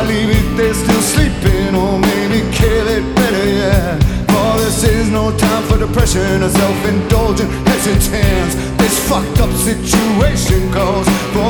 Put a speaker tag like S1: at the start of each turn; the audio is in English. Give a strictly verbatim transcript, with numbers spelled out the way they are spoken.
S1: leave it there still sleeping, or maybe kill it better, yeah. For this is no time for depression or self-indulgent hesitance. This fucked up situation calls for